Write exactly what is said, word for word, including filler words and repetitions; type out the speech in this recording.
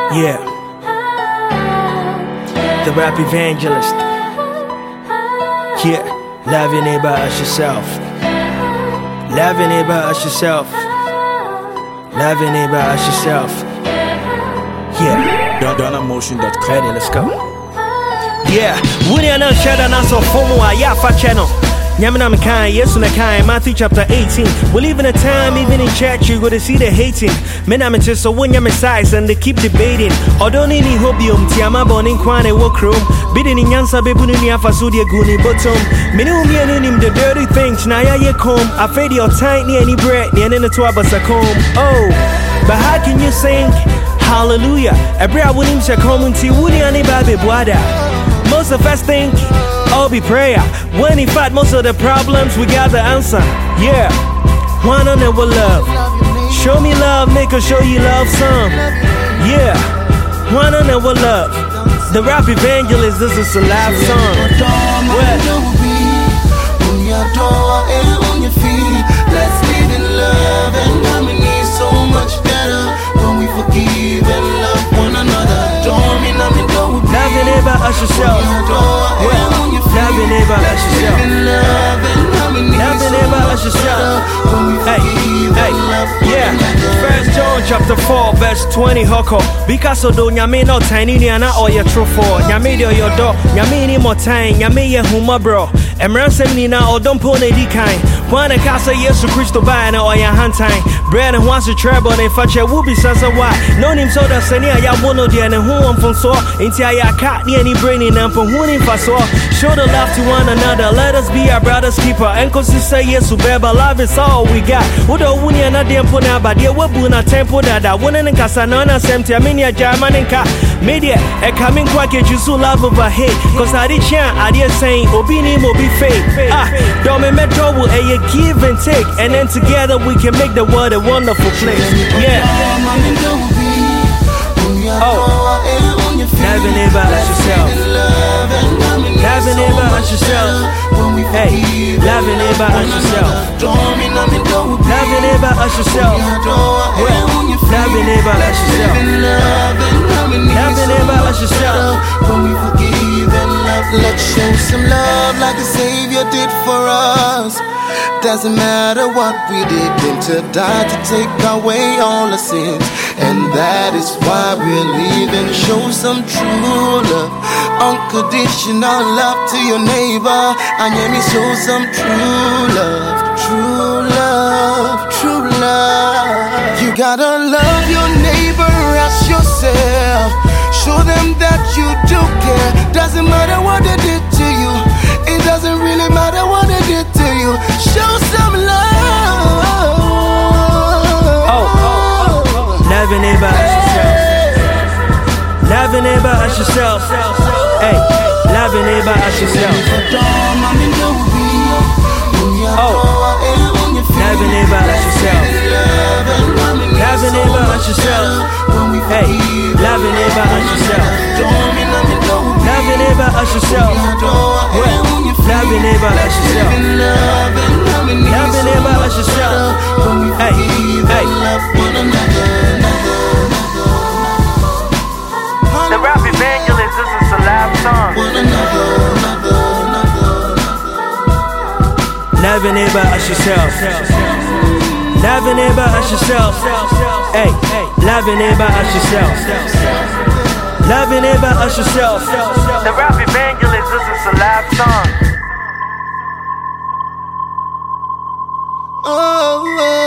Yeah. The rap evangelist. Yeah. Love your neighbor as yourself. Love your neighbor as yourself. Love your neighbor as yourself. Yeah. Donna Motion dot com. Ready, let's go. Yeah. Wuni ana shada na so fomo a ya fa channel. Nyamina Mekai, yes, on the kind, Matthew chapter eighteen. We live in a time, even in church, you go to see the hating. Men am just so when you're size and they keep debating. Although any hobium, Tiama Bonin Kwane walk room, bidding in Yansa Bebuni Afasudia Guni bottom. Many who him the dirty things, Naya ye comb. I fade your tiny any bread, the end of the twabasa comb. Oh, but how can you sing hallelujah? Every I wouldn't say community, Woody and Baby Buada. Most of us think all be prayer. When in fact most of the problems we got the answer. Yeah, one on never love. Show me love, make us show you love some. Yeah, one on never love. The rap evangelist, this is a live song. Let's live in love and harmony so much better when we forgive and love one another. Don't mean I'm in love with love your neighbor as yourself. Love your neighbor as yourself. Love your neighbor as yourself. Hey, hey, yeah. First John chapter four verse twenty hoko. Because of do nyame no tiny ni ana or your true for. Nyame de your door. Nyame ni more time. Nyame ye huma bro. Emran sem ni na or don't pone di kind. Kwana kasa Yesu Kristo ba na or your hand time. Bread and once a treble and fache will be sense of why. No name so that senia ya wono de and who am from so. Inti ya cat ni any brainy and from who in faso. Show the love to one another. Let us be our brother's keeper. And say yes, beba love is all we got. Udo wuni and a damn puna, but dear wabuna tempo that I wouldn't in Casanona, Semtia, Minia, German and Car. Media, a coming quacket, you so love over hate. Cause I did chant, I did saying, Obini will be fake. Ah, Dome Metro will a give and take. And then together we can make the world a wonderful place. Yeah. Oh, love your neighbor as yourself. Love your neighbor as yourself. Hey, love your neighbor as yourself. Love your neighbor as yourself. Yeah. Love your neighbor as yourself. Love your neighbor as yourself. When we forgive and love, let's show some love like the Savior did for us. Doesn't matter what we did, then to die to take away all the sins. And that is why we're leaving. Show some true love, unconditional love to your neighbor. And let me show some true love, true love, true love. You gotta love your neighbor as yourself. Show them that you do care. Doesn't matter what they did to you. It doesn't really matter what they did to you. Show some love. Oh, oh, oh, oh. Love your neighbor as yourself. Love your neighbor as yourself. Hey, love your neighbor as yourself. Oh, love your neighbor as yourself. Love your neighbor as yourself. Hey, love your neighbor as yourself. Love your neighbor as yourself. Well, love your neighbor as yourself. Love your neighbor as yourself. Hey, hey. The rap evangelist, this is a live song. Love your neighbor as yourself. Love your neighbor as yourself. Hey, love your neighbor as yourself. Love your neighbor as yourself. The rap evangelist, this is a live song. Oh, oh.